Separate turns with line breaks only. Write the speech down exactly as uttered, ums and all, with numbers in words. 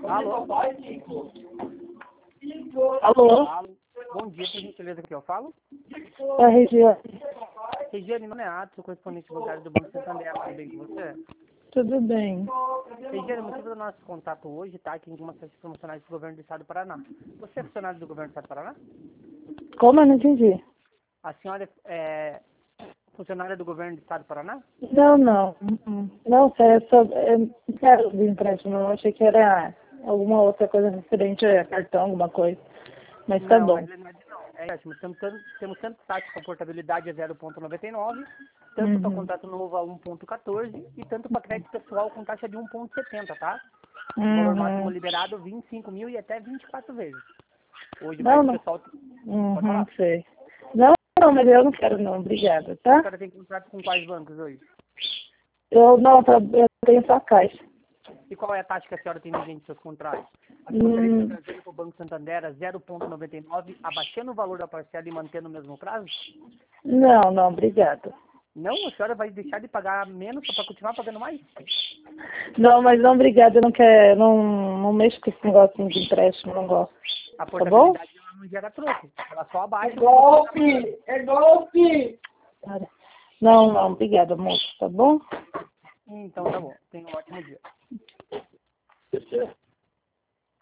Alô?
Alô?
Alô? Bom dia, por gentileza, que eu falo.
É a Regiane.
Regiane Noneato, correspondente bancário do Banco Santander, tudo bem com você?
Tudo bem.
Regiane, o motivo do nosso contato hoje está aqui em algumas festas promocionais do governo do Estado do Paraná. Você é funcionário do governo do Estado do Paraná?
Como? Eu não entendi.
A senhora é funcionária do governo do Estado do Paraná?
Não, não. Uhum. Não, é só... Eu não quero de empréstimo, eu achei que era alguma outra coisa referente a cartão, alguma coisa. Mas tá
Não, na
bom.
realidade não. É ótimo. Temos tanto, temos tanto taxa para portabilidade a zero vírgula noventa e nove, tanto para
Uhum.
contrato novo a um vírgula quatorze e tanto para crédito pessoal com taxa de um vírgula setenta, tá? O valor máximo
Uhum.
liberado vinte e cinco mil e até vinte e quatro vezes. Hoje o
Não,
crédito
não.
pessoal... Pode
Uhum,
falar.
sei. Não, não, mas eu não quero não, obrigada,
A
tá?
senhora tem contrato com quais bancos hoje?
Eu não, tá- eu tenho só caixa.
E qual é a taxa que a senhora tem vigente em seus contratos? A senhora gostaria de
Hum,
estar trazendo para o Banco Santander a zero vírgula noventa e nove, abaixando o valor da parcela e mantendo o mesmo prazo?
não, não, obrigada.
Não, a senhora vai deixar de pagar menos para continuar pagando mais?
Não, mas não, obrigada, eu não quero, não, não mexo com esse negócio de empréstimo, não gosto.
A
Tá bom?
portabilidade ela não gera troco, ela só abaixa
É
o que você está pagando.
golpe! É golpe! Não, não, obrigada, moço, tá bom?
Então tá bom, tenha um ótimo dia.